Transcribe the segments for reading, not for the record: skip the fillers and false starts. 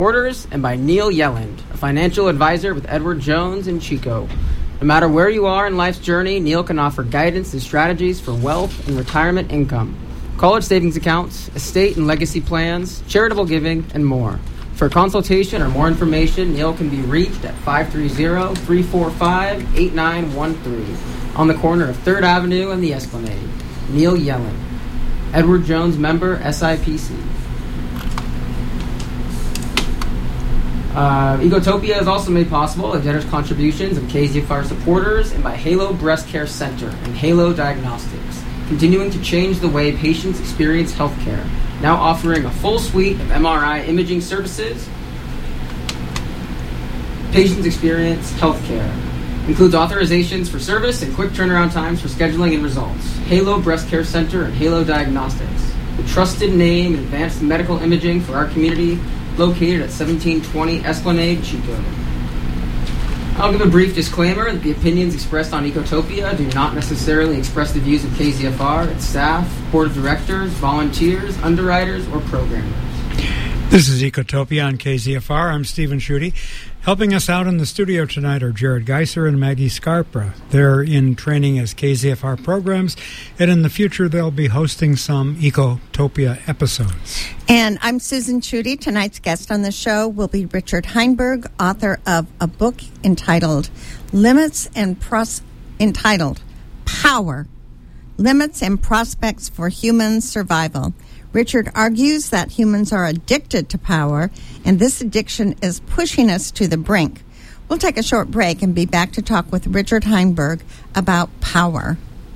Reporters, and by Neil Yelland, a financial advisor with Edward Jones and Chico. No matter where you are in life's journey, Neil can offer guidance and strategies for wealth and retirement income, college savings accounts, estate and legacy plans, charitable giving, and more. For a consultation or more information, Neil can be reached at 530-345-8913 on the corner of 3rd Avenue and the Esplanade. Neil Yelland, Edward Jones member, SIPC. Ecotopia is also made possible by generous contributions of KZFR supporters and by Halo Breast Care Center and Halo Diagnostics, continuing to change the way patients experience healthcare, now offering a full suite of MRI imaging services. Patients experience healthcare includes authorizations for service and quick turnaround times for scheduling and results. Halo Breast Care Center and Halo Diagnostics, the trusted name in advanced medical imaging for our community, located at 1720 Esplanade, Chico. I'll give a brief disclaimer that the opinions expressed on Ecotopia do not necessarily express the views of KZFR, its staff, board of directors, volunteers, underwriters, or programmers. This is Ecotopia on KZFR. I'm Stephen Schutte. Helping us out in the studio tonight are Jared Geiser and Maggie Scarpa. They're in training as KZFR programs, and in the future they'll be hosting some Ecotopia episodes. And I'm Susan Schutte. Tonight's guest on the show will be Richard Heinberg, author of a book entitled Power, Limits and Prospects for Human Survival. Richard argues that humans are addicted to power, and this addiction is pushing us to the brink. We'll take a short break and be back to talk with Richard Heinberg about power.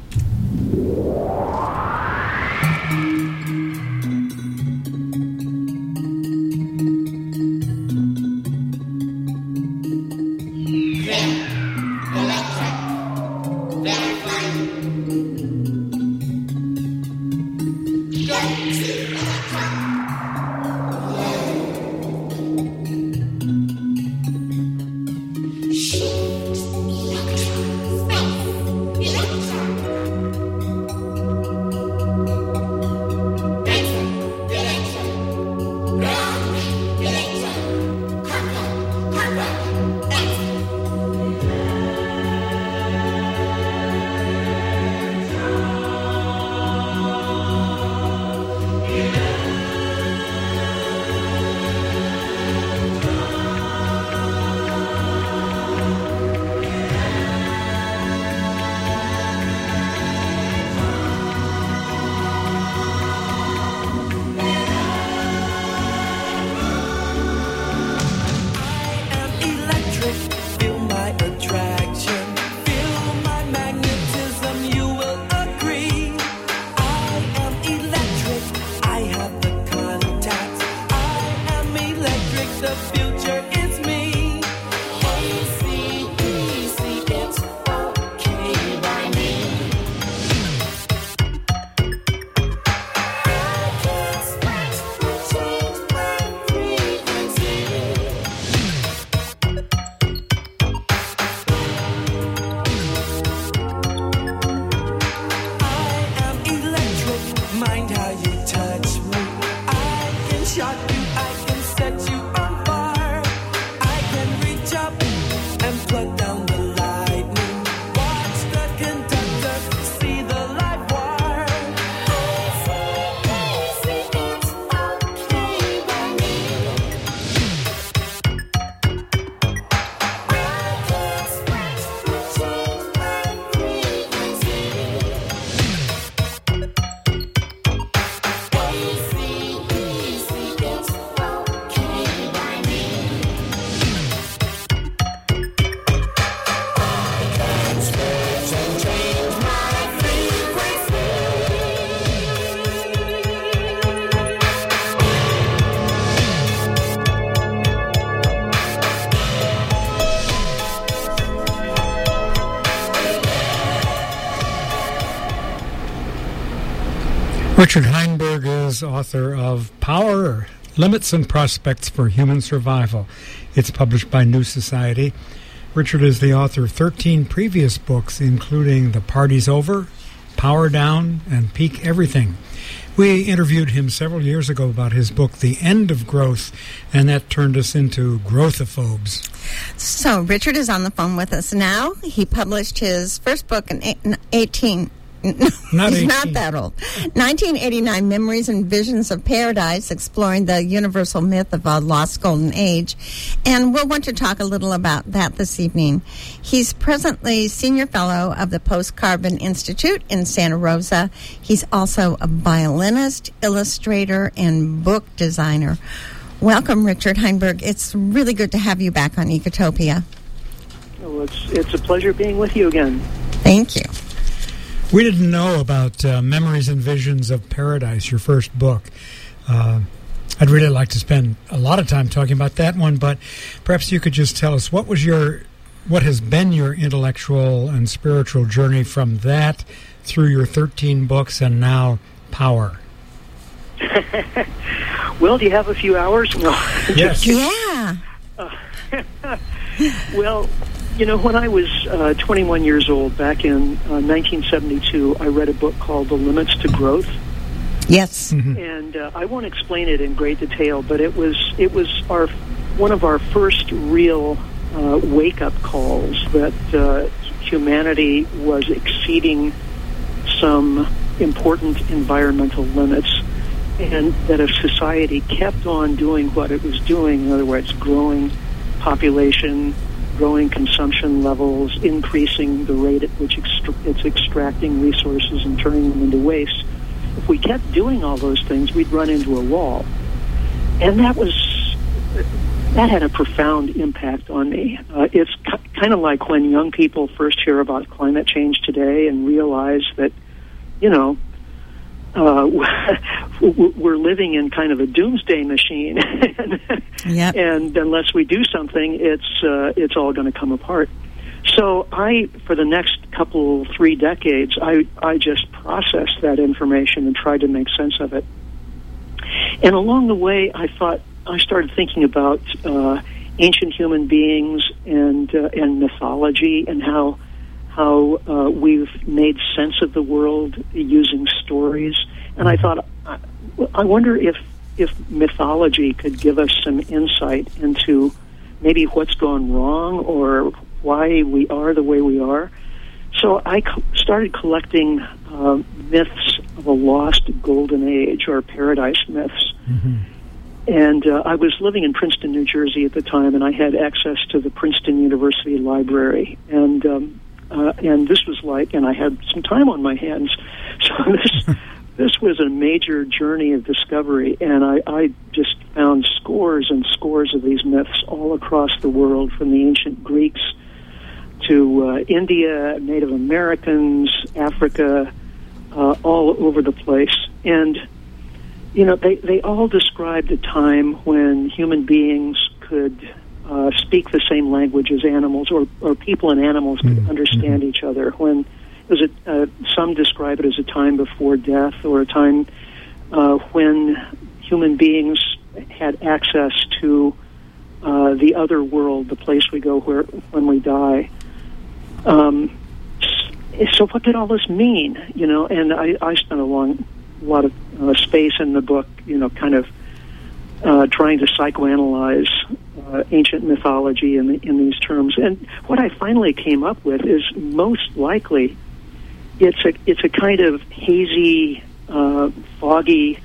Richard Heinberg is author of Power, Limits and Prospects for Human Survival. It's published by New Society. Richard is the author of 13 previous books, including The Party's Over, Power Down and Peak Everything. We interviewed him several years ago about his book, The End of Growth, and that turned us into growthophobes. So Richard is on the phone with us now. He published his first book in 1989, Memories and Visions of Paradise, exploring the universal myth of a lost golden age. And we'll want to talk a little about that this evening. He's presently Senior Fellow of the Post-Carbon Institute in Santa Rosa. He's also a violinist, illustrator, and book designer. Welcome, Richard Heinberg. It's really good to have you back on Ecotopia. Well, it's a pleasure being with you again. Thank you. We didn't know about Memories and Visions of Paradise, your first book. I'd really like to spend a lot of time talking about that one, but perhaps you could just tell us what has been your intellectual and spiritual journey from that through your 13 books and now Power. Well, do you have a few hours? No. Yes. Yeah. Well, when I was 21 years old, back in 1972, I read a book called The Limits to Growth. Yes. Mm-hmm. And I won't explain it in great detail, but it was one of our first real wake-up calls that humanity was exceeding some important environmental limits, and that if society kept on doing what it was doing, in other words, growing population, growing consumption levels, increasing the rate at which it's extracting resources and turning them into waste, if we kept doing all those things, we'd run into a wall. And that had a profound impact on me. It's kind of like when young people first hear about climate change today and realize that, we're living in kind of a doomsday machine. Yep. And unless we do something, it's all going to come apart. So for the next 3 decades, I just processed that information and tried to make sense of it. And along the way, I started thinking about ancient human beings and mythology, and how we've made sense of the world using stories. And I thought, I wonder if mythology could give us some insight into maybe what's gone wrong or why we are the way we are. So I started collecting myths of a lost golden age, or paradise myths. Mm-hmm. And I was living in Princeton, New Jersey at the time, and I had access to the Princeton University Library. And this was and I had some time on my hands. So this was a major journey of discovery, and I just found scores and scores of these myths all across the world, from the ancient Greeks to India, Native Americans, Africa, all over the place. And, they all described a time when human beings could speak the same language as animals, or people and animals could understand each other. When some describe it as a time before death, or a time when human beings had access to the other world, the place we go when we die. So what did all this mean? And I spent a lot of space in the book, kind of trying to psychoanalyze ancient mythology in these terms. And what I finally came up with is, most likely, it's a kind of hazy, foggy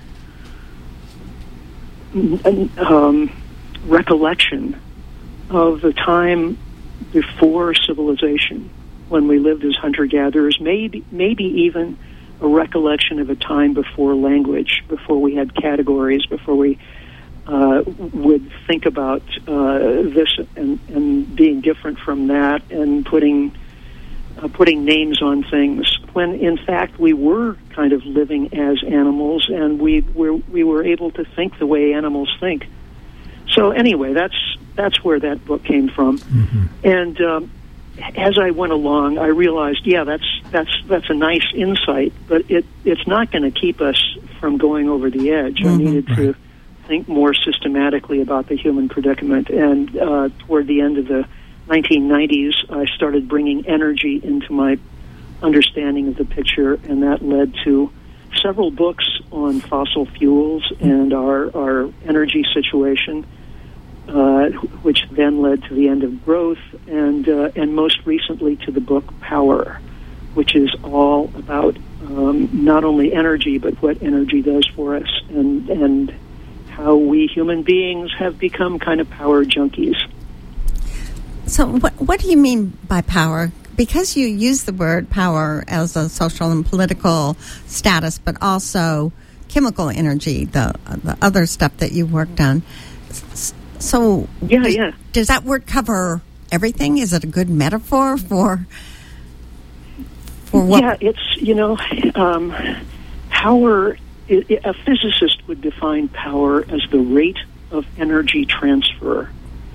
recollection of the time before civilization, when we lived as hunter-gatherers, maybe even a recollection of a time before language, before we had categories, before we would think about this and being different from that, and putting names on things, when in fact we were kind of living as animals, and we were able to think the way animals think. So anyway, that's where that book came from. Mm-hmm. And as I went along, I realized, that's a nice insight, but it's not going to keep us from going over the edge. Mm-hmm. I needed to think more systematically about the human predicament, and toward the end of the 1990s, I started bringing energy into my understanding of the picture, and that led to several books on fossil fuels and our energy situation, which then led to the end of growth, and most recently to the book Power, which is all about not only energy, but what energy does for us, and how we human beings have become kind of power junkies. So what do you mean by power? Because you use the word power as a social and political status, but also chemical energy, the other stuff that you worked on. So does that word cover everything? Is it a good metaphor for what? Yeah, it's, power, a physicist would define power as the rate of energy transfer.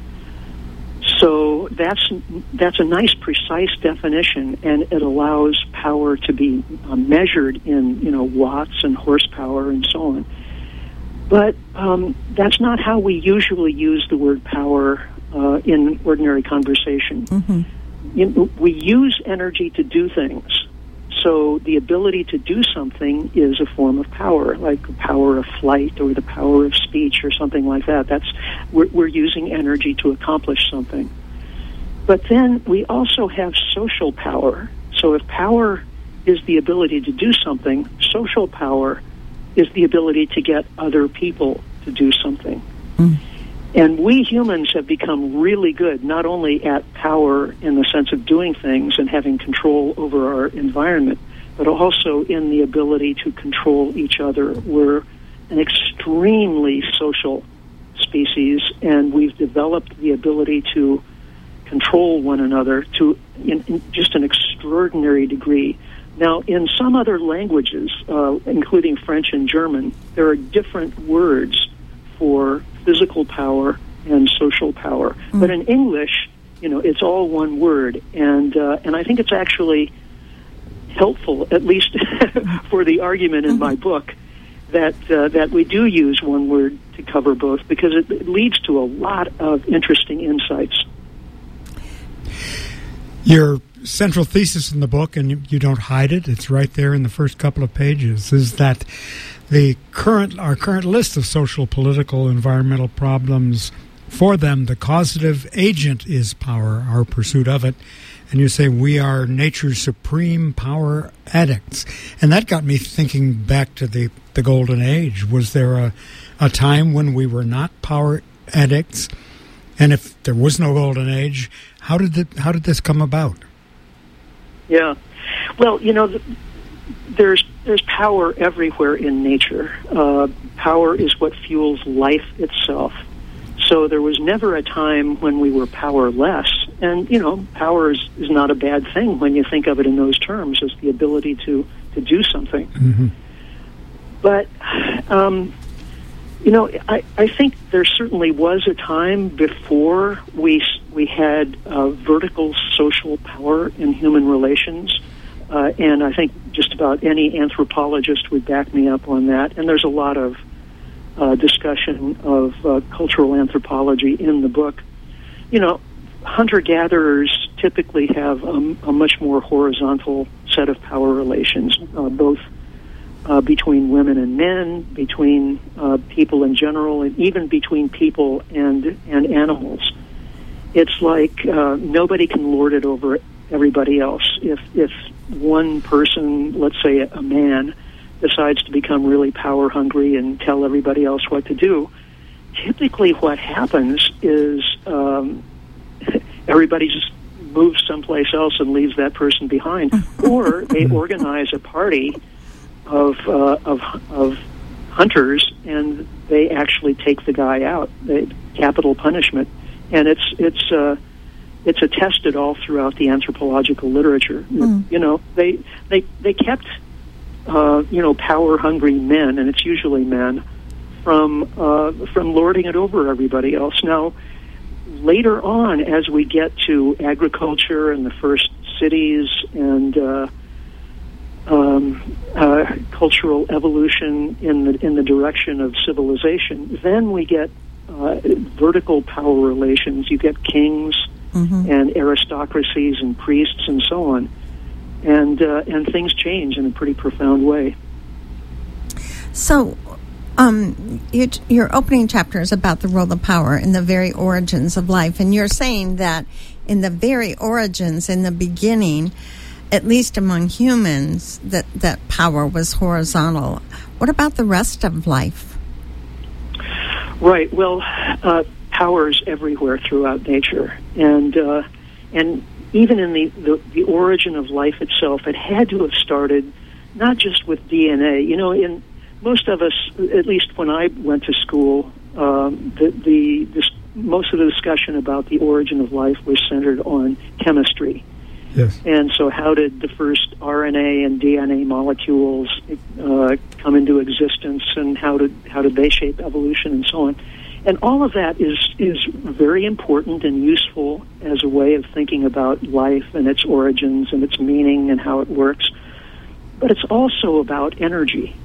So that's a nice, precise definition, and it allows power to be measured in watts and horsepower and so on. But that's not how we usually use the word power in ordinary conversation. Mm-hmm. We use energy to do things. So the ability to do something is a form of power, like the power of flight or the power of speech or something like that. We're using energy to accomplish something. But then we also have social power. So if power is the ability to do something, social power is the ability to get other people to do something. Mm. And we humans have become really good, not only at power in the sense of doing things and having control over our environment, but also in the ability to control each other. We're an extremely social species, and we've developed the ability to control one another to in just an extraordinary degree. Now, in some other languages, including French and German, there are different words for physical power and social power. Mm. But in English, it's all one word, and I think it's actually helpful, at least for the argument in my book, that we do use one word to cover both, because it leads to a lot of interesting insights. Your central thesis in the book, and you don't hide it, it's right there in the first couple of pages, is that our current list of social, political, environmental problems, for them, the causative agent is power, our pursuit of it. And you say we are nature's supreme power addicts. And that got me thinking back to the Golden Age. Was there a time when we were not power addicts? And if there was no Golden Age, how did this come about? Yeah. Well, there's power everywhere in nature. Power is what fuels life itself. So there was never a time when we were powerless. And, power is not a bad thing when you think of it in those terms, as the ability to do something. Mm-hmm. But, I think there certainly was a time before we had vertical social power in human relations. And I think just about any anthropologist would back me up on that. And there's a lot of discussion of cultural anthropology in the book. Hunter-gatherers typically have a much more horizontal set of power relations, both between women and men, between people in general, and even between people and animals. It's like nobody can lord it over everybody else. If one person, let's say a man, decides to become really power hungry and tell everybody else what to do, typically what happens is everybody just moves someplace else and leaves that person behind, or they organize a party of hunters and they actually take the guy out. Capital punishment, and it's attested all throughout the anthropological literature. Mm. They kept power-hungry men, and it's usually men, from lording it over everybody else. Now, later on, as we get to agriculture and the first cities and cultural evolution in the direction of civilization, then we get vertical power relations. You get kings mm-hmm. and aristocracies and priests and so on. and things change in a pretty profound way. So, your opening chapter is about the role of power in the very origins of life, and you're saying that in the very origins, in the beginning, at least among humans, that power was horizontal. What about the rest of life? Right. Well, power is everywhere throughout nature, and even in the origin of life itself, it had to have started not just with DNA. You know, in most of us, at least when I went to school, most of the discussion about the origin of life was centered on chemistry. Yes. And so how did the first RNA and DNA molecules come into existence, and how did they shape evolution and so on? And all of that is very important and useful as a way of thinking about life and its origins and its meaning and how it works. But it's also about energy.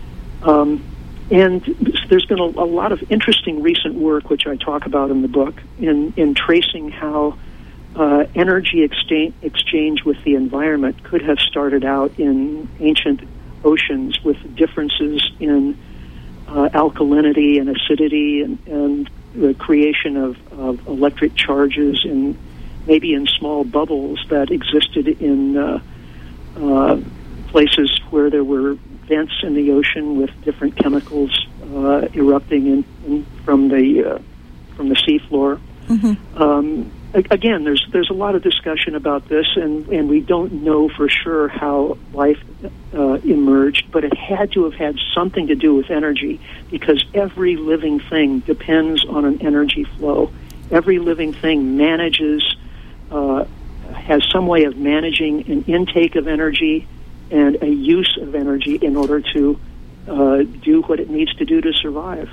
And there's been a lot of interesting recent work, which I talk about in the book, in tracing how energy exchange with the environment could have started out in ancient oceans with differences in alkalinity and acidity and the creation of electric charges maybe in small bubbles that existed in places where there were vents in the ocean with different chemicals erupting from the seafloor. Mm-hmm. Again, there's a lot of discussion about this, and we don't know for sure how life emerged, but it had to have had something to do with energy, because every living thing depends on an energy flow. Every living thing has some way of managing an intake of energy and a use of energy in order to do what it needs to do to survive.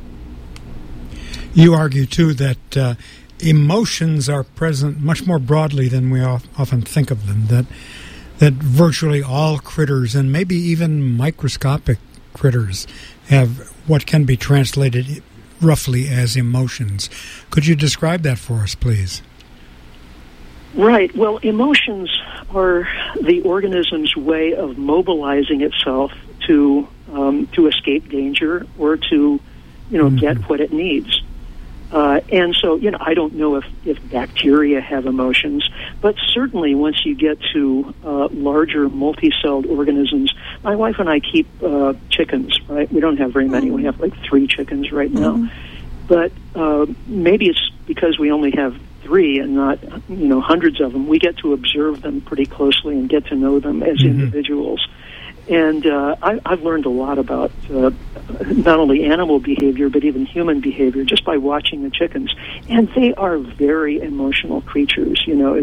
You argue, too, that emotions are present much more broadly than we often think of them, that virtually all critters, and maybe even microscopic critters, have what can be translated roughly as emotions. Could you describe that for us, please? Right. Well, emotions are the organism's way of mobilizing itself to escape danger or to, mm-hmm. get what it needs. And so, I don't know if bacteria have emotions, but certainly once you get to larger multi-celled organisms, my wife and I keep chickens, right? We don't have very many. We have like 3 chickens right now. Mm-hmm. But maybe it's because we only have 3 and not, hundreds of them. We get to observe them pretty closely and get to know them as mm-hmm. individuals. And I've learned a lot about not only animal behavior, but even human behavior just by watching the chickens. And they are very emotional creatures,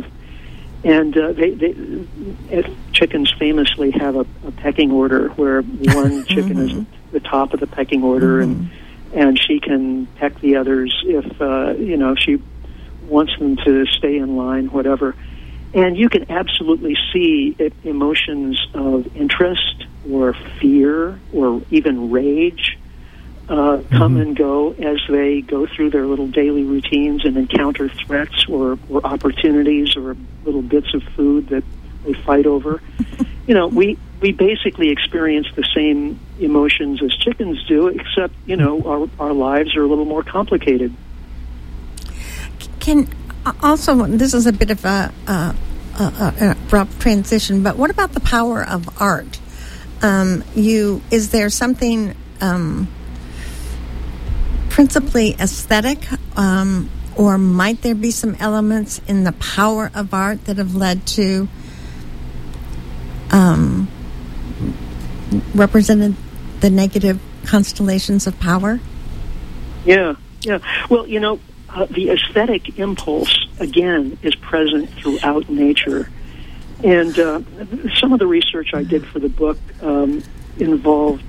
chickens famously have a pecking order where one chicken mm-hmm. is at the top of the pecking order, mm-hmm. and she can peck the others if, she wants them to stay in line, whatever. And you can absolutely see emotions of interest or fear or even rage come mm-hmm. and go as they go through their little daily routines and encounter threats or opportunities or little bits of food that they fight over. We basically experience the same emotions as chickens do, except, our lives are a little more complicated. Also, this is a bit of an abrupt transition, but what about the power of art? Is there something principally aesthetic, or might there be some elements in the power of art that have led to represented the negative constellations of power? Yeah. Well, the aesthetic impulse, again, is present throughout nature. And some of the research I did for the book involved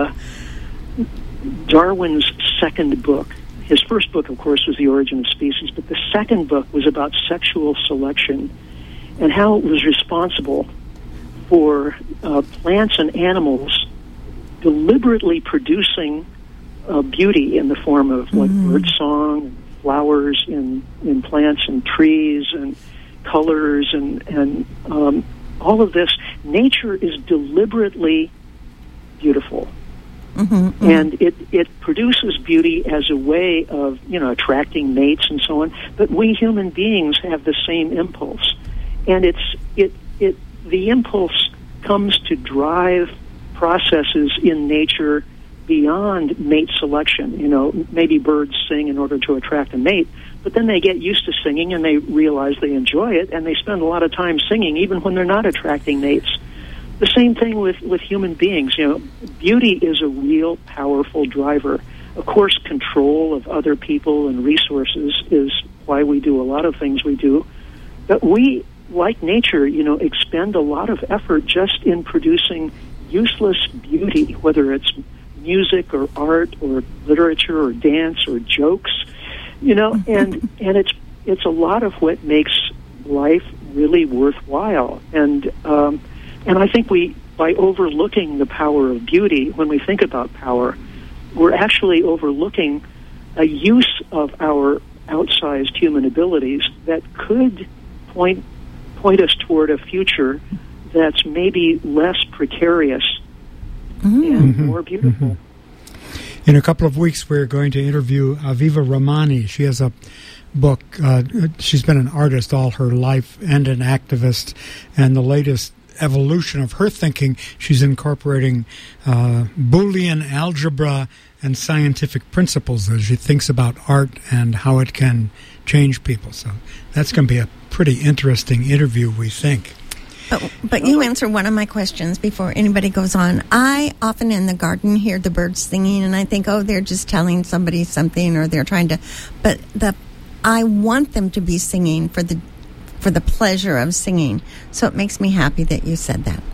Darwin's second book. His first book, of course, was The Origin of Species, but the second book was about sexual selection and how it was responsible for plants and animals deliberately producing beauty in the form of like mm-hmm. birdsong, flowers in plants and trees and colors and all of this. Nature is deliberately beautiful. And it produces beauty as a way of, attracting mates and so on. But we human beings have the same impulse. And the impulse comes to drive processes in nature beyond mate selection. Maybe birds sing in order to attract a mate, but then they get used to singing and they realize they enjoy it, and they spend a lot of time singing even when they're not attracting mates. The same thing with human beings. Beauty is a real powerful driver. Of course, control of other people and resources is why we do a lot of things we do. But we, like nature, expend a lot of effort just in producing useless beauty, whether it's music or art or literature or dance or jokes, and it's a lot of what makes life really worthwhile. And I think by overlooking the power of beauty, when we think about power, we're actually overlooking a use of our outsized human abilities that could point us toward a future that's maybe less precarious and more beautiful. In a couple of weeks, we're going to interview Aviva Ramani. She has a book. She's been an artist all her life and an activist. And the latest evolution of her thinking, she's incorporating Boolean algebra and scientific principles as she thinks about art and how it can change people. So that's going to be a pretty interesting interview, we think. But you answer one of my questions before anybody goes on. I often in the garden hear the birds singing, and I think, they're just telling somebody something, or they're trying to. But I want them to be singing for the pleasure of singing. So it makes me happy that you said that.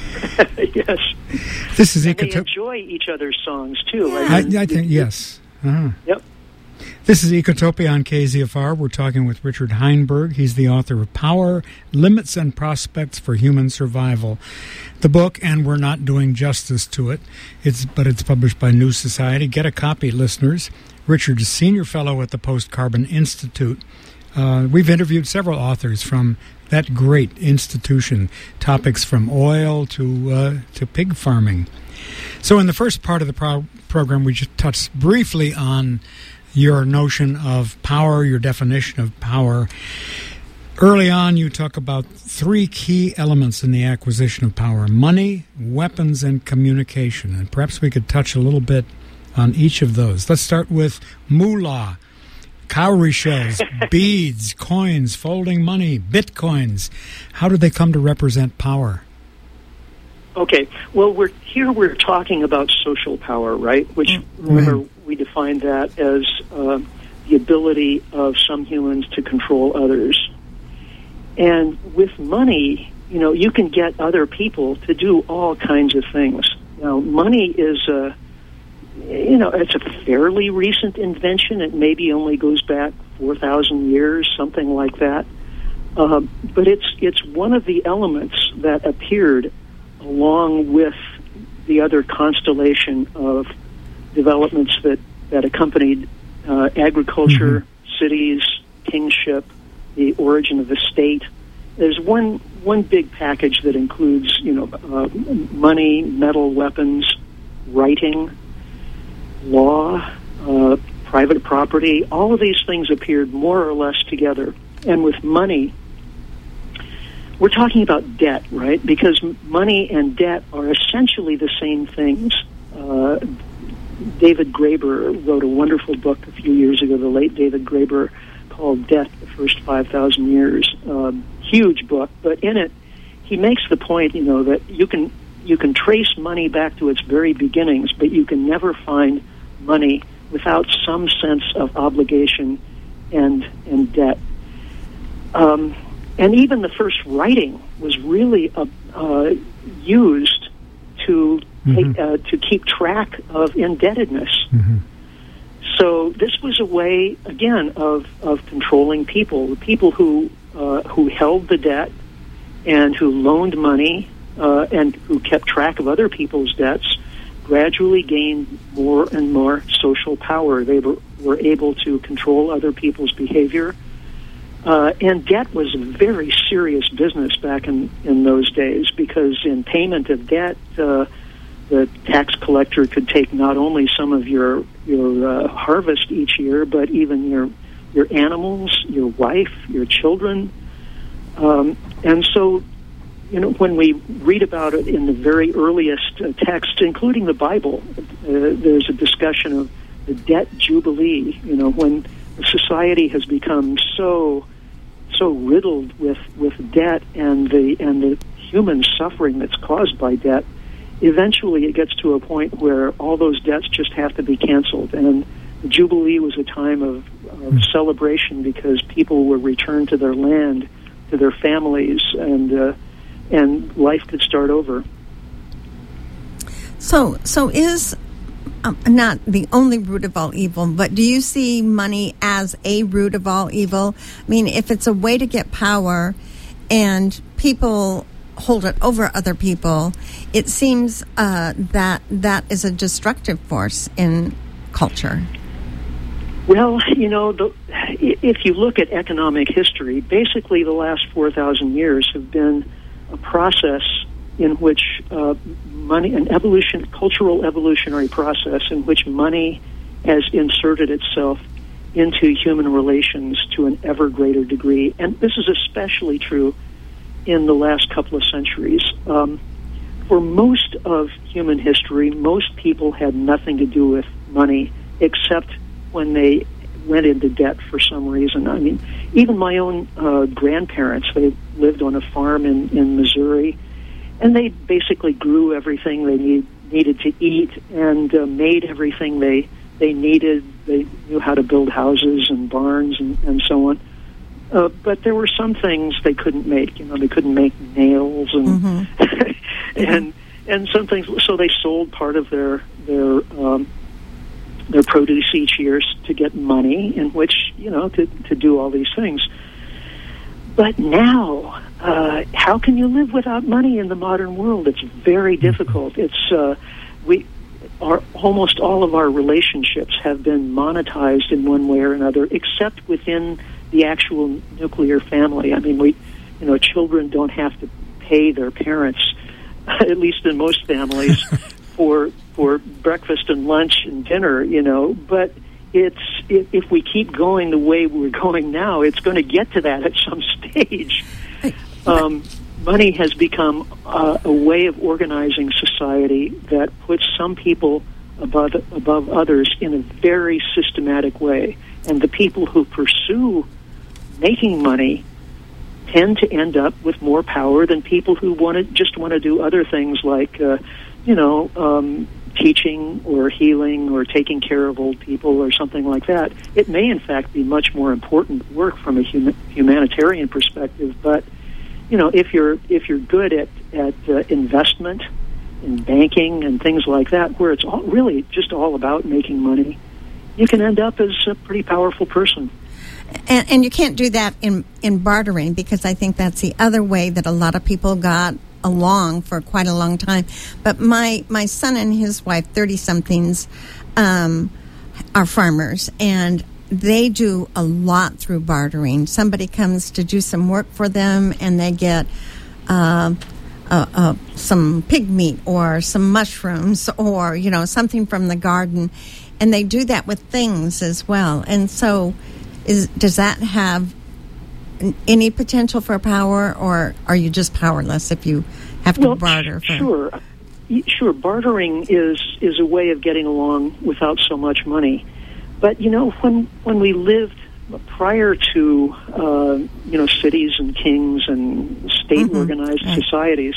Yes. This is they enjoy each other's songs too. Yeah. I think yes. Yep. This is Ecotopia on KZFR. We're talking with Richard Heinberg. He's the author of Power, Limits and Prospects for Human Survival. The book, and we're not doing justice to it, but it's published by New Society. Get a copy, listeners. Richard is Senior Fellow at the Post-Carbon Institute. We've interviewed several authors from that great institution, topics from oil to pig farming. So in the first part of the program, we just touched briefly on your notion of power, your definition of power. Early on, you talk about three key elements in the acquisition of power: money, weapons, and communication. And perhaps we could touch a little bit on each of those. Let's start with moolah, cowrie shells, beads, coins, folding money, bitcoins. How do they come to represent power? Okay, well, we're talking about social power, right? Which, remember, we define that as the ability of some humans to control others. And with money, you can get other people to do all kinds of things. Now, money is it's a fairly recent invention. It maybe only goes back 4,000 years, something like that. But it's one of the elements that appeared along with the other constellation of developments that accompanied agriculture, cities, kingship, the origin of the state. There's one big package that includes, money, metal, weapons, writing, law, private property. All of these things appeared more or less together. And with money, we're talking about debt, right? Because money and debt are essentially the same things. David Graeber wrote a wonderful book a few years ago, the late David Graeber, called Debt, the First 5,000 Years. Huge book, but in it, he makes the point, that you can trace money back to its very beginnings, but you can never find money without some sense of obligation and debt. And even the first writing was really used to keep track of indebtedness. So this was a way, again, of controlling people. The people who held the debt and who loaned money and who kept track of other people's debts gradually gained more and more social power. They were able to control other people's behavior, And debt was a very serious business back in those days, because in payment of debt, the tax collector could take not only some of your harvest each year, but even your animals, your wife, your children. And so, when we read about it in the very earliest texts, including the Bible, there's a discussion of the debt jubilee. When society has become so riddled with debt and the human suffering that's caused by debt, eventually it gets to a point where all those debts just have to be canceled. And the Jubilee was a time of celebration, because people were returned to their land, to their families, and life could start over. So is not the only root of all evil, but do you see money as a root of all evil? I mean, if it's a way to get power and people hold it over other people, it seems that is a destructive force in culture. Well, if you look at economic history, basically the last 4,000 years have been a process in which money, cultural evolutionary process in which money has inserted itself into human relations to an ever greater degree. And this is especially true in the last couple of centuries. For most of human history, most people had nothing to do with money except when they went into debt for some reason. I mean, even my own grandparents, they lived on a farm in Missouri, and they basically grew everything they needed to eat and made everything they needed. They knew how to build houses and barns and so on. But there were some things they couldn't make. They couldn't make nails and and some things. So they sold part of their produce each year to get money in which to do all these things. But now, how can you live without money in the modern world? It's very difficult. Almost all of our relationships have been monetized in one way or another, except within the actual nuclear family. I mean, children don't have to pay their parents, at least in most families, for breakfast and lunch and dinner. But if we keep going the way we're going now, it's going to get to that at some stage. Money has become a way of organizing society that puts some people above others in a very systematic way. And the people who pursue making money tend to end up with more power than people who want to do other things like, teaching or healing or taking care of old people or something like that. It may, in fact, be much more important work from a humanitarian perspective. But if you're good at investment in banking and things like that, where it's really just all about making money, you can end up as a pretty powerful person. And you can't do that in bartering, because I think that's the other way that a lot of people got along for quite a long time. But my son and his wife, 30-somethings, are farmers, and they do a lot through bartering. Somebody comes to do some work for them, and they get some pig meat or some mushrooms or, something from the garden. And they do that with things as well. And so does that have any potential for power, or are you just powerless if you have to barter? Sure. Bartering is a way of getting along without so much money. But when we lived prior to cities and kings and state organized societies,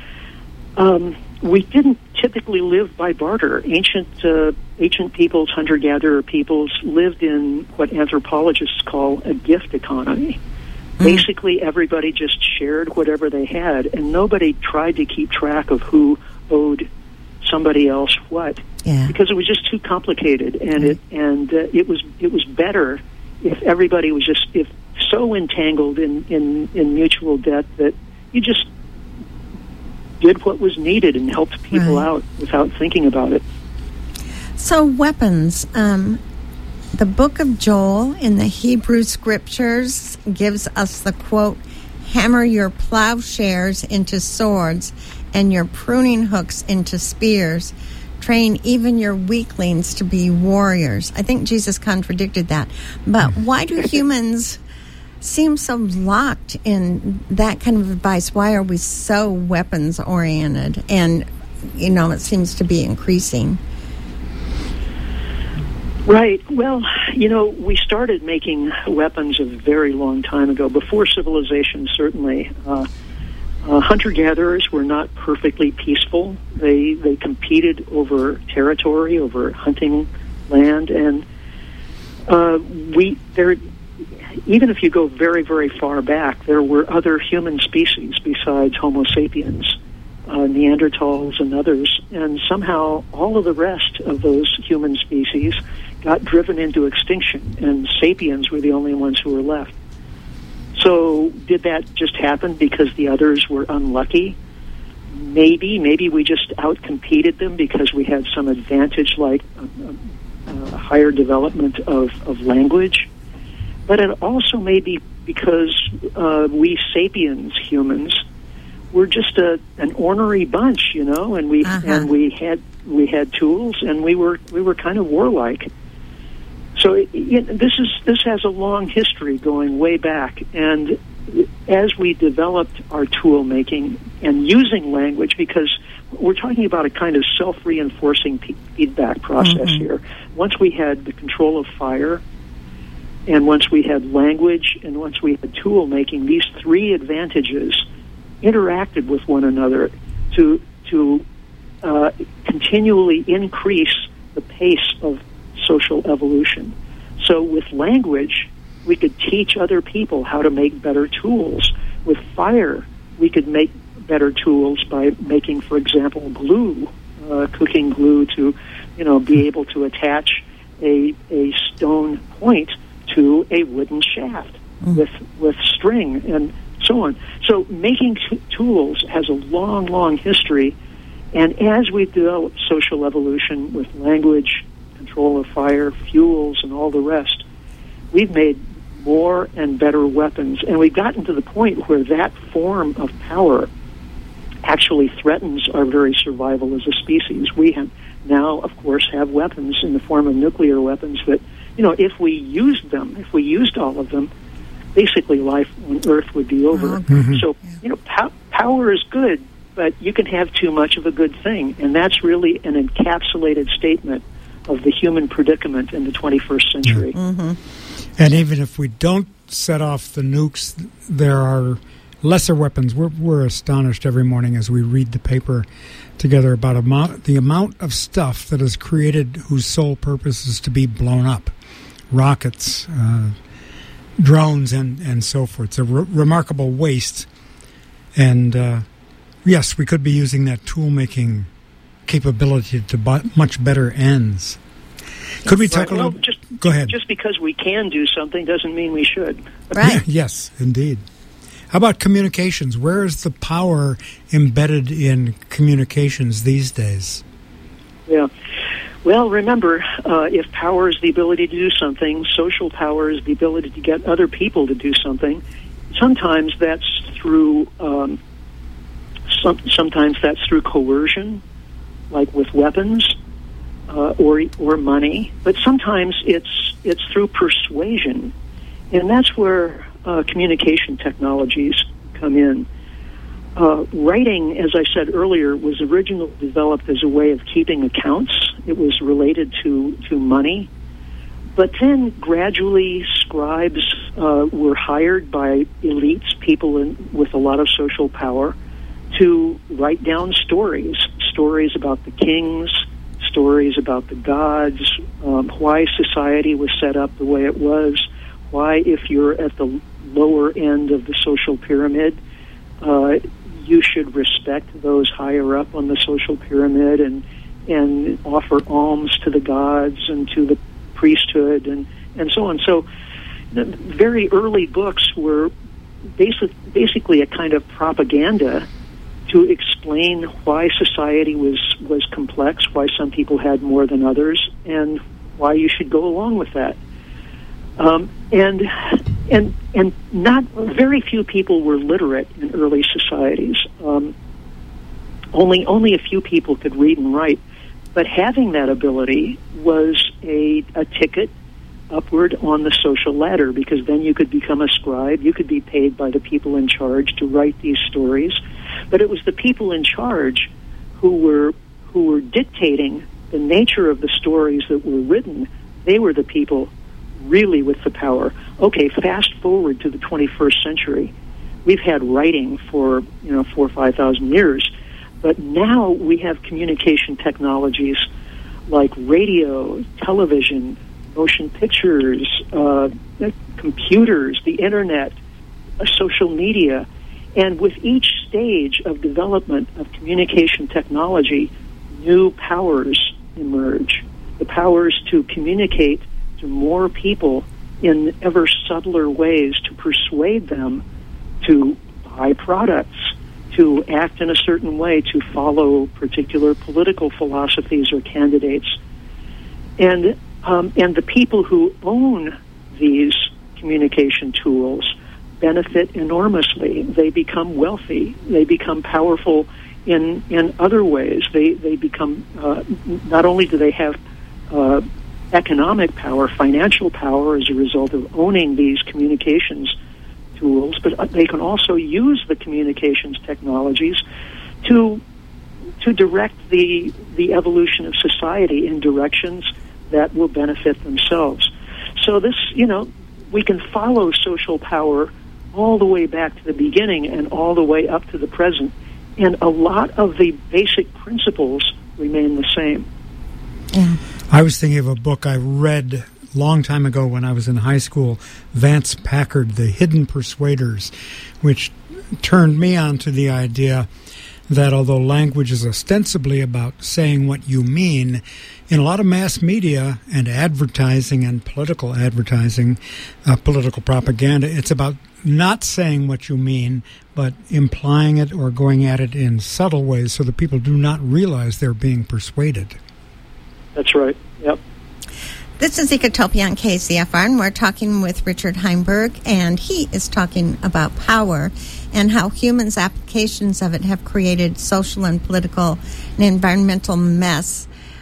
we didn't typically live by barter. Ancient peoples, hunter-gatherer peoples, lived in what anthropologists call a gift economy. Basically, everybody just shared whatever they had, and nobody tried to keep track of who owed somebody else what, because it was just too complicated, and it was better if everybody was just so entangled in mutual debt that you just did what was needed and helped people out without thinking about it. So weapons. The book of Joel in the Hebrew Scriptures gives us the quote, "Hammer your plowshares into swords and your pruning hooks into spears. Train even your weaklings to be warriors." I think Jesus contradicted that. But why do humans seem so locked in that kind of advice? Why are we so weapons-oriented? And, it seems to be increasing. Right. Well, we started making weapons a very long time ago, before civilization, certainly. Hunter-gatherers were not perfectly peaceful. They competed over territory, over hunting land, and even if you go very, very far back, there were other human species besides Homo sapiens, Neanderthals and others, and somehow all of the rest of those human species got driven into extinction, and sapiens were the only ones who were left. So did that just happen because the others were unlucky? Maybe we just outcompeted them because we had some advantage, like higher development of language. But it also may be because we sapiens humans were just an ornery bunch, and we had tools, and we were kind of warlike. So this has a long history going way back, and as we developed our tool making and using language, because we're talking about a kind of self-reinforcing feedback process here. Once we had the control of fire, and once we had language, and once we had tool making, these three advantages interacted with one another to continually increase the pace of social evolution. So with language, we could teach other people how to make better tools. With fire, we could make better tools by making, for example, glue, cooking glue to, be able to attach a stone point to a wooden shaft with string and so on. So making tools has a long, long history, and as we develop social evolution with language, control of fire, fuels, and all the rest, we've made more and better weapons, and we've gotten to the point where that form of power actually threatens our very survival as a species. We now, of course, have weapons in the form of nuclear weapons that, if we used them, if we used all of them, basically life on Earth would be over. So, power is good, but you can have too much of a good thing, and that's really an encapsulated statement of the human predicament in the 21st century. And even if we don't set off the nukes, there are lesser weapons. We're astonished every morning as we read the paper together about the amount of stuff that is created whose sole purpose is to be blown up. Rockets, drones, and so forth. It's a remarkable waste. And yes, we could be using that tool-making capability to much better ends. Could we talk a little? Go ahead. Just because we can do something doesn't mean we should. Right. Yes, indeed. How about communications? Where is the power embedded in communications these days? Yeah. Well, remember, if power is the ability to do something, social power is the ability to get other people to do something. Sometimes that's through sometimes that's through coercion, like with weapons, or money. But sometimes it's through persuasion, and that's where communication technologies come in. Writing, as I said earlier, was originally developed as a way of keeping accounts. It was related to money. But then gradually scribes were hired by elites, people with a lot of social power, to write down stories about the kings, stories about the gods, why society was set up the way it was, why if you're at the lower end of the social pyramid, you should respect those higher up on the social pyramid and offer alms to the gods and to the priesthood and so on. So the very early books were basically a kind of propaganda to explain why society was complex, why some people had more than others, and why you should go along with that. And not very few people were literate in early societies. Only a few people could read and write, but having that ability was a ticket upward on the social ladder, because then you could become a scribe. You could be paid by the people in charge to write these stories. But it was the people in charge who were dictating the nature of the stories that were written. They were the people really with the power. Okay, fast forward to the 21st century. We've had writing for 4,000 or 5,000 years, but now we have communication technologies like radio, television, motion pictures, computers, the internet, social media. And with each stage of development of communication technology, new powers emerge. The powers to communicate to more people in ever subtler ways, to persuade them to buy products, to act in a certain way, to follow particular political philosophies or candidates. And the people who own these communication tools benefit enormously. They become wealthy. They become powerful in other ways. They become, not only do they have economic power, financial power as a result of owning these communications tools, but they can also use the communications technologies to direct the evolution of society in directions that will benefit themselves. So this, we can follow social power all the way back to the beginning and all the way up to the present, and a lot of the basic principles remain the same. Yeah. I was thinking of a book I read a long time ago when I was in high school, Vance Packard, The Hidden Persuaders, which turned me on to the idea that although language is ostensibly about saying what you mean, in a lot of mass media and advertising and political advertising, political propaganda, it's about not saying what you mean, but implying it or going at it in subtle ways so that people do not realize they're being persuaded. That's right. Yep. This is Ecotopia on KZFR, and we're talking with Richard Heinberg, and he is talking about power and how humans' applications of it have created social and political and environmental mess.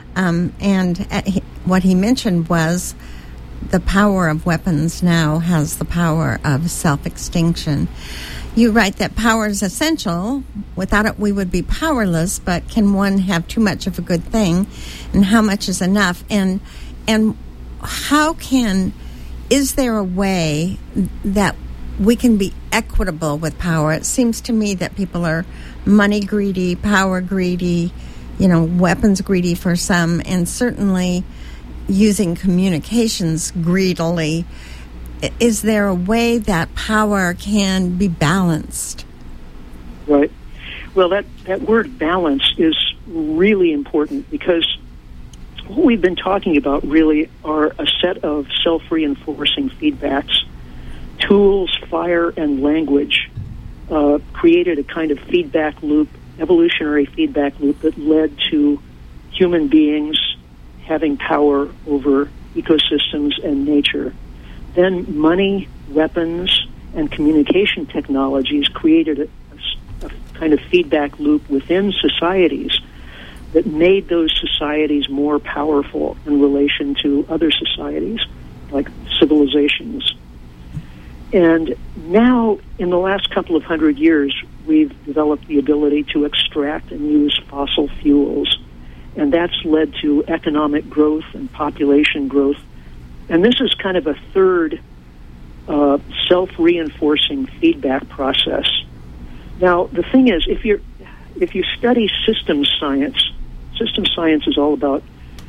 What he mentioned was the power of weapons now has the power of self-extinction. You write that power is essential. Without it, we would be powerless, but can one have too much of a good thing, and how much is enough? And is there a way that we can be equitable with power? It seems to me that people are money greedy, power greedy, weapons greedy for some, and certainly using communications greedily. Is there a way that power can be balanced? Right. Well, that word balance is really important, because what we've been talking about really are a set of self-reinforcing feedbacks. Tools, fire, and language created a kind of feedback loop, evolutionary feedback loop, that led to human beings having power over ecosystems and nature. Then money, weapons, and communication technologies created a kind of feedback loop within societies that made those societies more powerful in relation to other societies, like civilizations. And now, in the last couple of 100 years, we've developed the ability to extract and use fossil fuels, and that's led to economic growth and population growth. And this is kind of a third self-reinforcing feedback process. Now, the thing is, if you study systems science is all about,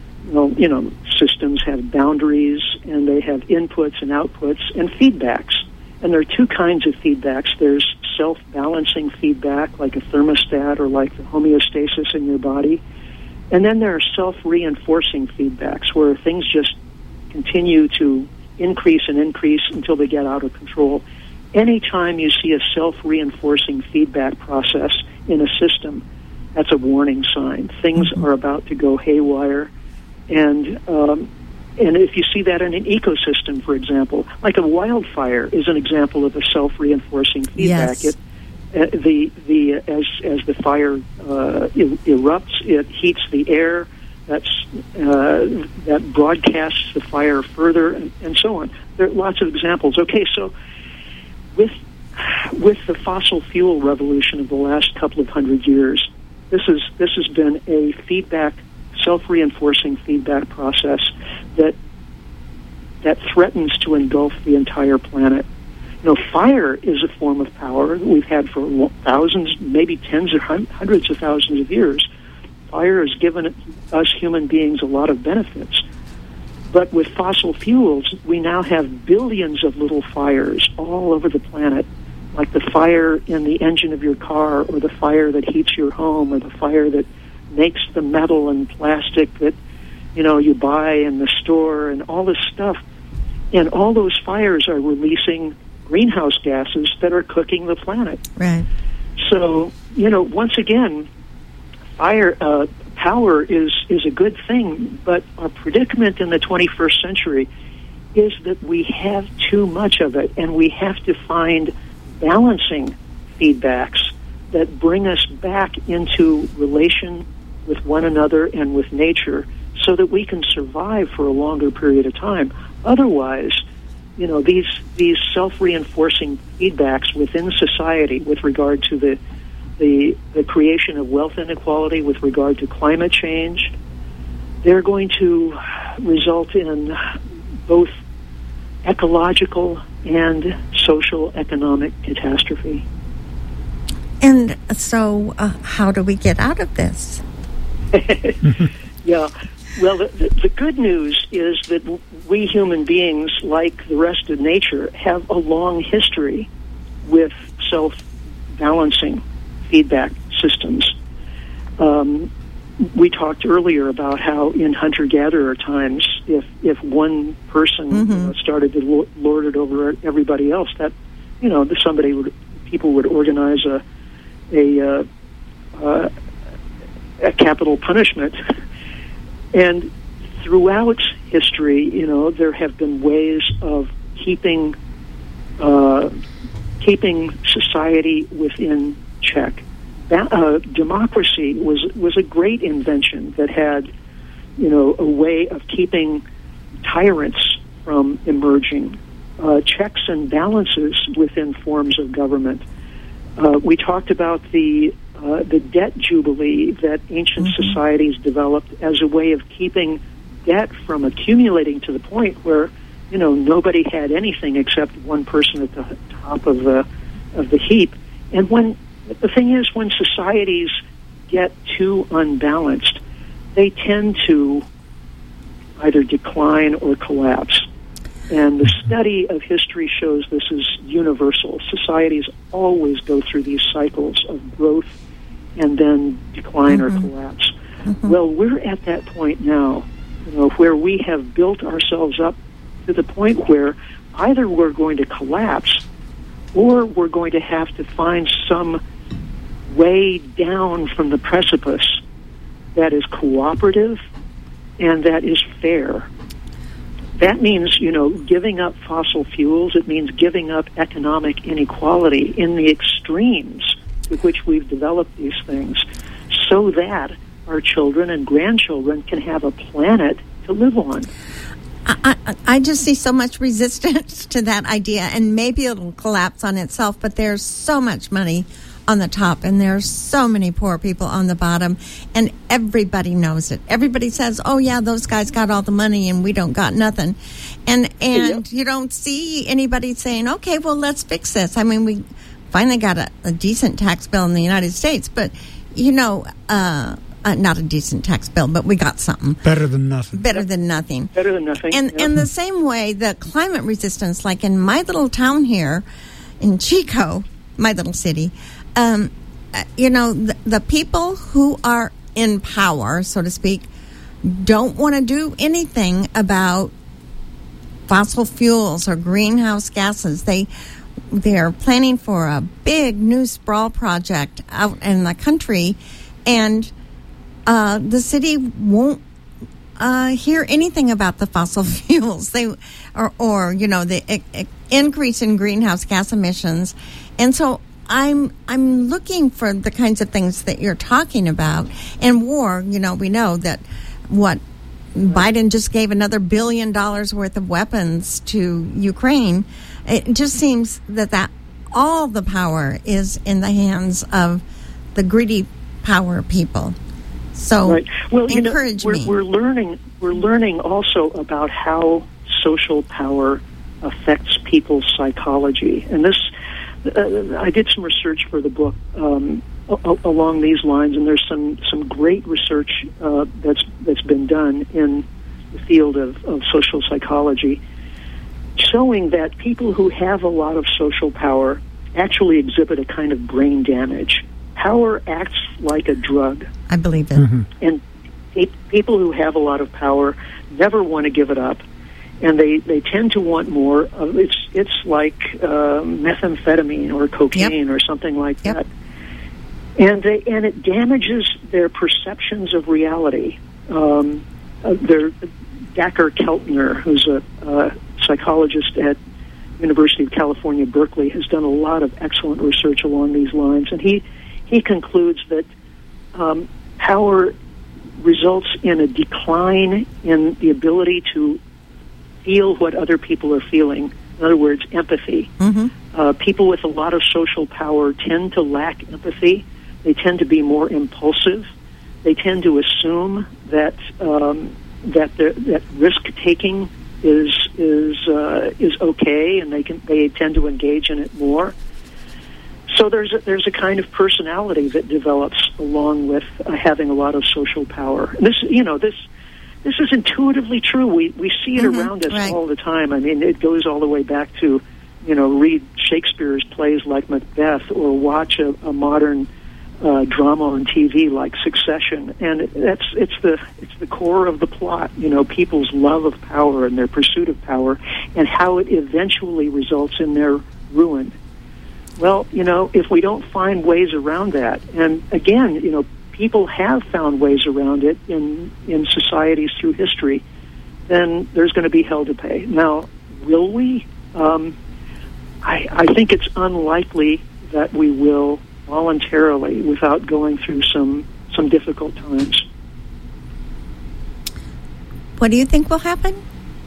systems have boundaries, and they have inputs and outputs and feedbacks. And there are two kinds of feedbacks. There's self-balancing feedback, like a thermostat or like the homeostasis in your body. And then there are self-reinforcing feedbacks, where things just continue to increase and increase until they get out of control. Anytime you see a self-reinforcing feedback process in a system, that's a warning sign. Things are about to go haywire, and if you see that in an ecosystem, for example, like a wildfire is an example of a self-reinforcing feedback. Yes. As the fire erupts, it heats the air. That broadcasts the fire further, and so on. There are lots of examples. Okay, so with the fossil fuel revolution of the last couple of hundred years, this has been a self-reinforcing feedback process that threatens to engulf the entire planet. Fire is a form of power that we've had for thousands, maybe tens or hundreds of thousands of years. Fire has given us human beings a lot of benefits. But with fossil fuels, we now have billions of little fires all over the planet, like the fire in the engine of your car, or the fire that heats your home, or the fire that makes the metal and plastic that you buy in the store, and all this stuff. And all those fires are releasing greenhouse gases that are cooking the planet. Right. So, once again, power is a good thing, but our predicament in the 21st century is that we have too much of it, and we have to find balancing feedbacks that bring us back into relation with one another and with nature so that we can survive for a longer period of time. Otherwise, these self-reinforcing feedbacks within society with regard to the creation of wealth inequality, with regard to climate change, they're going to result in both ecological and social economic catastrophe. And so how do we get out of this? Yeah. Well, the good news is that we human beings, like the rest of nature, have a long history with self-balancing feedback systems. We talked earlier about how in hunter-gatherer times, if one person started to lord it over everybody else, that people would organize a capital punishment. And throughout history, there have been ways of keeping society within check. Democracy was a great invention that had, a way of keeping tyrants from emerging, checks and balances within forms of government. We talked about the debt jubilee that ancient societies developed as a way of keeping debt from accumulating to the point where, nobody had anything except one person at the top of the heap. And the thing is, when societies get too unbalanced, they tend to either decline or collapse. And the study of history shows this is universal. Societies always go through these cycles of growth and then decline or collapse. Well, we're at that point now, where we have built ourselves up to the point where either we're going to collapse or we're going to have to find some way down from the precipice that is cooperative and that is fair. That means, giving up fossil fuels. It means giving up economic inequality in the extremes with which we've developed these things so that our children and grandchildren can have a planet to live on. I just see so much resistance to that idea, and maybe it'll collapse on itself, but there's so much money on the top, and there's so many poor people on the bottom, and everybody knows it. Everybody says, oh, yeah, those guys got all the money, and we don't got nothing. And you don't see anybody saying, okay, well, let's fix this. I mean, we finally got a decent tax bill in the United States, but, not a decent tax bill, but we got something. Better than nothing. Better than nothing. And in the same way, the climate resistance, like in my little town here in Chico, my little city, the people who are in power, so to speak, don't want to do anything about fossil fuels or greenhouse gases. They're planning for a big new sprawl project out in the country, and the city won't hear anything about the fossil fuels. The increase in greenhouse gas emissions, and so I'm looking for the kinds of things that you're talking about. And war, we know that Biden just gave another $1 billion worth of weapons to Ukraine. It just seems that all the power is in the hands of the greedy power people. So, right. Well, encourage me. We're learning also about how social power affects people's psychology, and this. I did some research for the book along these lines, and there's some great research that's been done in the field of social psychology, showing that people who have a lot of social power actually exhibit a kind of brain damage. Power acts like a drug. I believe it. Mm-hmm. And people who have a lot of power never want to give it up. And they tend to want more. It's like methamphetamine or cocaine or something like that, and it damages their perceptions of reality. Dacher Keltner, who's a psychologist at University of California, Berkeley, has done a lot of excellent research along these lines, and he concludes that power results in a decline in the ability to feel what other people are feeling. In other words, empathy. Mm-hmm. People with a lot of social power tend to lack empathy. They tend to be more impulsive. They tend to assume that that risk taking is okay, and they tend to engage in it more. So there's a kind of personality that develops along with having a lot of social power. And this is intuitively true. We see it around us all the time. I mean, it goes all the way back to, read Shakespeare's plays like Macbeth, or watch a modern drama on TV like Succession, and it's the core of the plot. People's love of power and their pursuit of power, and how it eventually results in their ruin. Well, if we don't find ways around that, and again, people have found ways around it in societies through history, then there's going to be hell to pay. Now, will we? I think it's unlikely that we will voluntarily without going through some difficult times. What do you think will happen?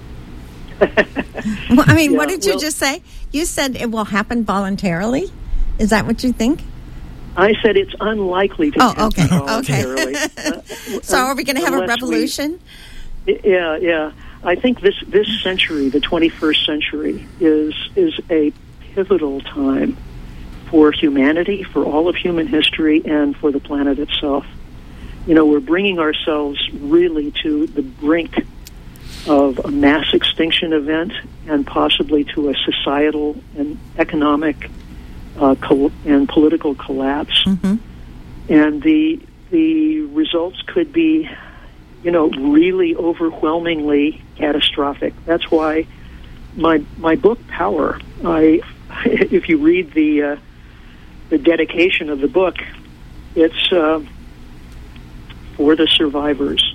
What did you just say? You said it will happen voluntarily? Is that what you think? I said it's unlikely to happen voluntarily. So are we going to have a revolution? Yeah. I think this century, the 21st century, is a pivotal time for humanity, for all of human history, and for the planet itself. We're bringing ourselves really to the brink of a mass extinction event, and possibly to a societal and economic and political collapse. Mm-hmm. And the results could be, really overwhelmingly catastrophic. That's why my book, Power, if you read the dedication of the book, it's for the survivors.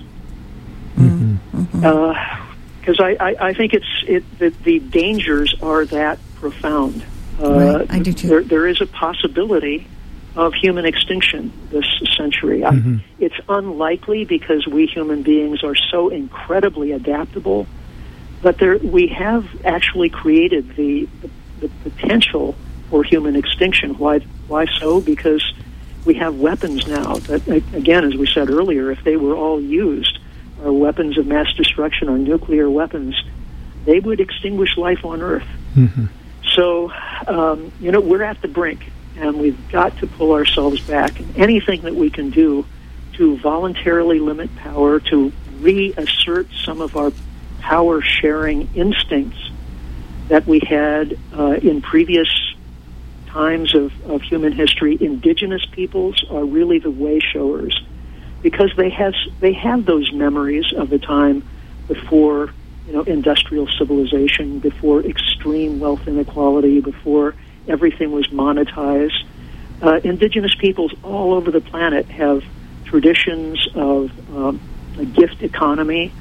Because I think the dangers are that profound. Right, I do too. There is a possibility of human extinction this century. It's unlikely because we human beings are so incredibly adaptable, but we have actually created the potential for human extinction. Why so? Because we have weapons now that, again, as we said earlier, if they were all used, our weapons of mass destruction, our nuclear weapons, they would extinguish life on Earth. Mm-hmm. So, we're at the brink, and we've got to pull ourselves back. And anything that we can do to voluntarily limit power, to reassert some of our power-sharing instincts that we had in previous times of human history. Indigenous peoples are really the way showers, because they have those memories of the time before industrial civilization, before extreme wealth inequality, before everything was monetized. Indigenous peoples all over the planet have traditions of a gift economy,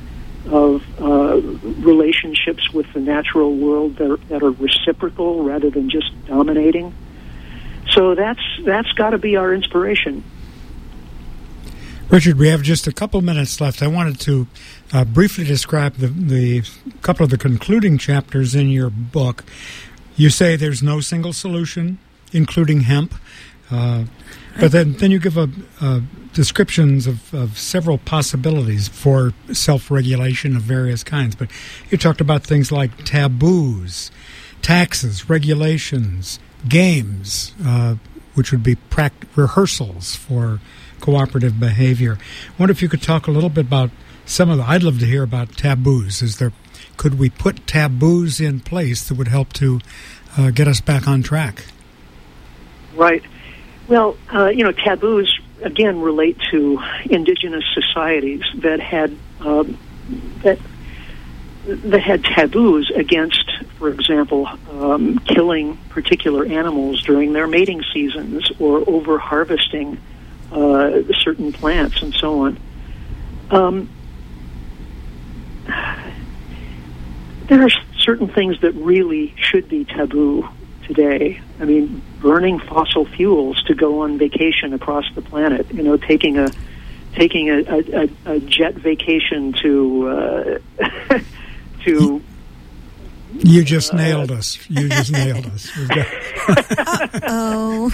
relationships with the natural world that are reciprocal rather than just dominating. So that's got to be our inspiration. Richard, we have just a couple minutes left. I wanted to briefly describe the couple of the concluding chapters in your book. You say there's no single solution, including hemp, but then you give descriptions of several possibilities for self-regulation of various kinds. But you talked about things like taboos, taxes, regulations, games, which would be rehearsals for cooperative behavior. I wonder if you could talk a little bit about some of I'd love to hear about taboos. Could we put taboos in place that would help to get us back on track? Right. Well, taboos, again, relate to indigenous societies that had taboos against, for example, killing particular animals during their mating seasons or over-harvesting certain plants and so on. There are certain things that really should be taboo today. I mean, burning fossil fuels to go on vacation across the planet. Taking a jet vacation to to. You just nailed us. You just nailed us. Oh.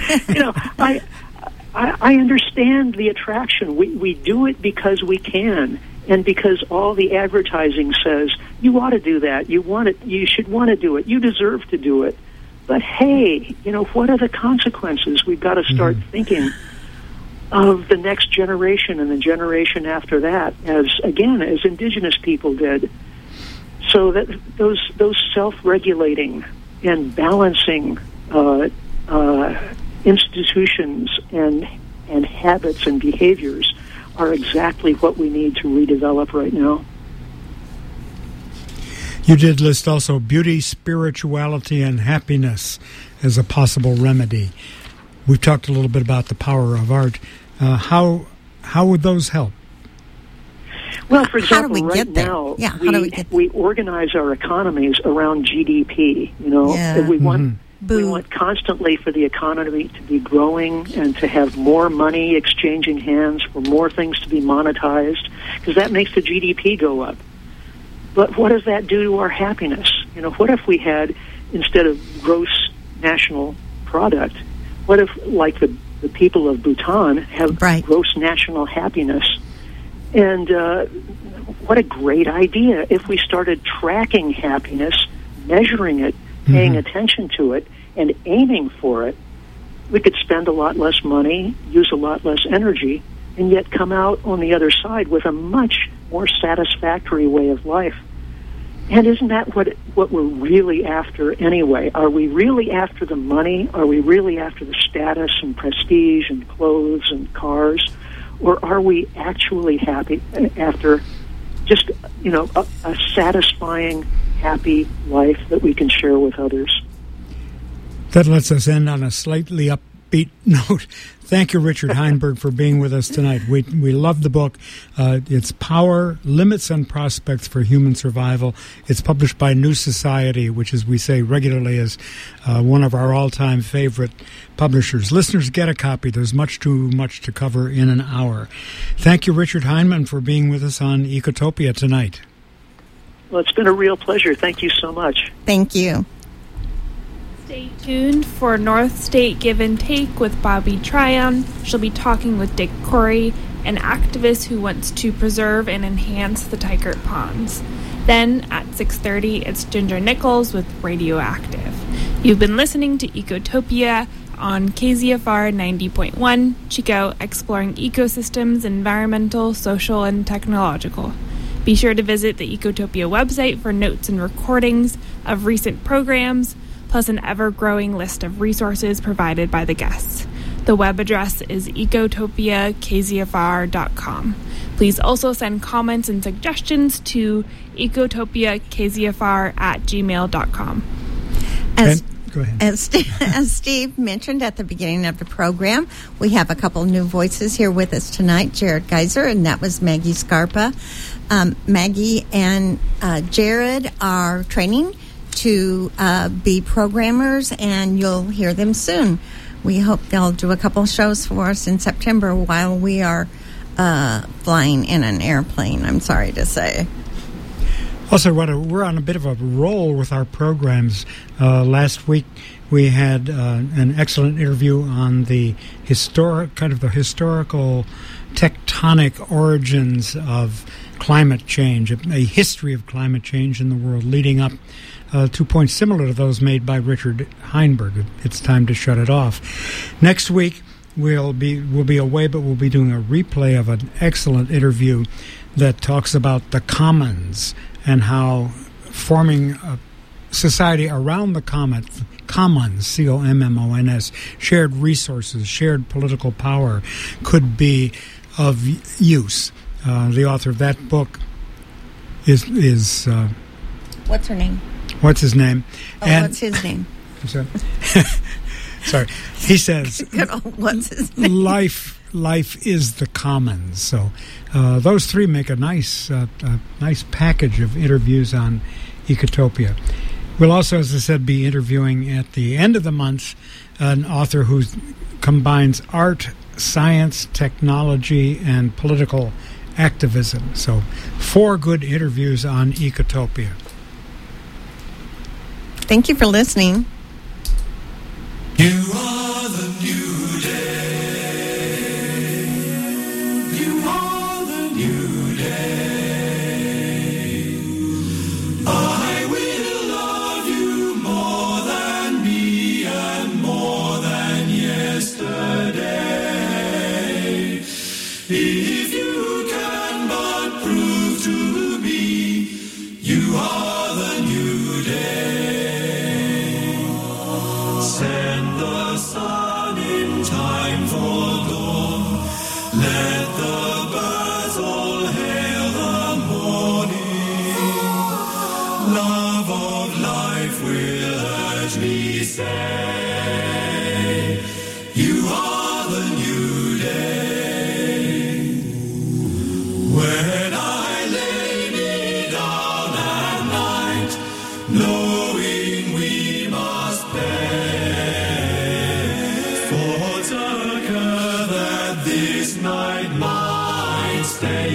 I understand the attraction. We do it because we can, and because all the advertising says you ought to do that. You want it. You should want to do it. You deserve to do it. But hey, what are the consequences? We've got to start thinking of the next generation and the generation after that, as indigenous people did. So that those self-regulating and balancing institutions and habits and behaviors are exactly what we need to redevelop right now. You did list also beauty, spirituality, and happiness as a possible remedy. We've talked a little bit about the power of art. How would those help? Well, for example, right now, we organize our economies around GDP. We want constantly for the economy to be growing and to have more money exchanging hands, for more things to be monetized, because that makes the GDP go up. But what does that do to our happiness? What if we had, instead of gross national product, what if, like the people of Bhutan, have gross national happiness? And what a great idea if we started tracking happiness, measuring it, paying attention to it, and aiming for it. We could spend a lot less money, use a lot less energy, and yet come out on the other side with a much more satisfactory way of life. And isn't that what we're really after anyway? Are we really after the money? Are we really after the status and prestige and clothes and cars? Or are we actually happy after just, a satisfying, happy life that we can share with others? That lets us end on a slightly upbeat note. Thank you, Richard Heinberg, for being with us tonight. We love the book. It's Power, Limits, and Prospects for Human Survival. It's published by New Society, which, as we say regularly, is one of our all-time favorite publishers. Listeners, get a copy. There's much too much to cover in an hour. Thank you, Richard Heinemann, for being with us on Ecotopia tonight. Well, it's been a real pleasure. Thank you so much. Thank you. Stay tuned for North State Give and Take with Bobby Tryon. She'll be talking with Dick Corey, an activist who wants to preserve and enhance the Tykert Ponds. Then at 6:30, it's Ginger Nichols with Radioactive. You've been listening to Ecotopia on KZFR 90.1, Chico, exploring ecosystems, environmental, social, and technological. Be sure to visit the Ecotopia website for notes and recordings of recent programs, plus an ever-growing list of resources provided by the guests. The web address is ecotopiakzfr.com. Please also send comments and suggestions to ecotopiakzfr@gmail.com. Go ahead. As Steve mentioned at the beginning of the program, we have a couple new voices here with us tonight, Jared Geiser, and that was Maggie Scarpa. Maggie and Jared are training to be programmers, and you'll hear them soon. We hope they'll do a couple shows for us in September while we are flying in an airplane, I'm sorry to say. Also, we're on a bit of a roll with our programs. Last week we had an excellent interview on the historical tectonic origins of climate change, a history of climate change in the world leading up to points similar to those made by Richard Heinberg. It's time to shut it off. Next week we'll be away, but we'll be doing a replay of an excellent interview that talks about the commons and how forming a society around the commons, COMMONS, shared resources, shared political power, could be of use. The author of that book is what's her name? What's his name? Oh, what's his name? Sorry. He says, what's his name? Life is the commons. So those three make a nice package of interviews on Ecotopia. We'll also, as I said, be interviewing at the end of the month an author who combines art, science, technology, and political activism. So 4 good interviews on Ecotopia. Thank you for listening. You are the new day. You are the new day. I will love you more than me and more than yesterday. If you can but prove to me you are the new day. Send the sun in time for dawn. Let the birds all hail the morning. Love of life will urge me say, you are the new day. When I lay me down at night, knowing we must pay, thoughts occur that this night might stay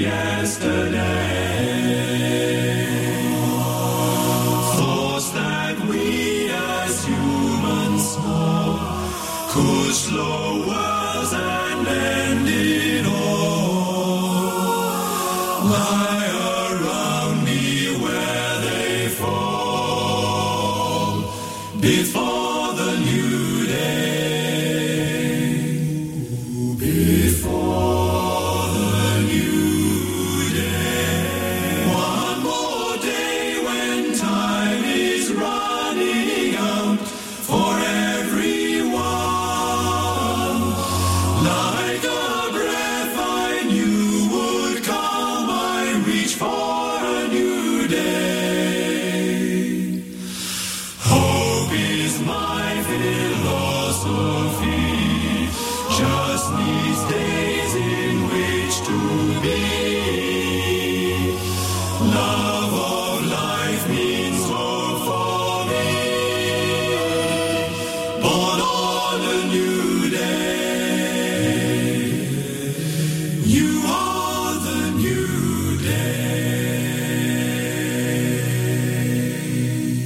yesterday. Thoughts that we as humans know could slow worlds and end it all, lie around me where they fall before the new day. Before the new day. One more day when time is running out for everyone. Like a breath I knew would come, I reach for a new day. Hope is my philosophy, just needs days in which to be. Love of life means hope for me, born on a new day. You are the new day.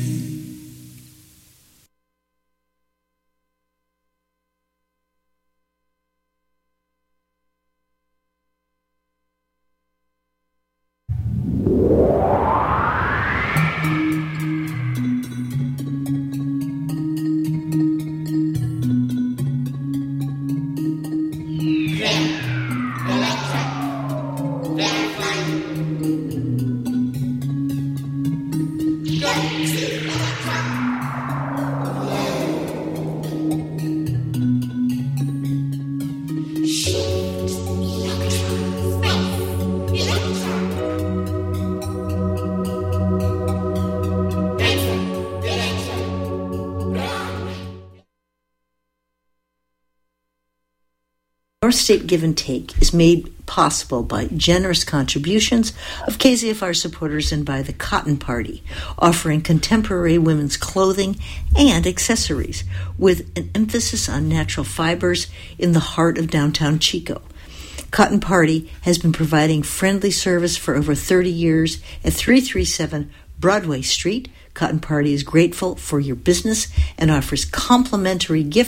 North State Give and Take is made possible by generous contributions of KZFR supporters and by the Cotton Party, offering contemporary women's clothing and accessories with an emphasis on natural fibers in the heart of downtown Chico. Cotton Party has been providing friendly service for over 30 years at 337 Broadway Street. Cotton Party is grateful for your business and offers complimentary gift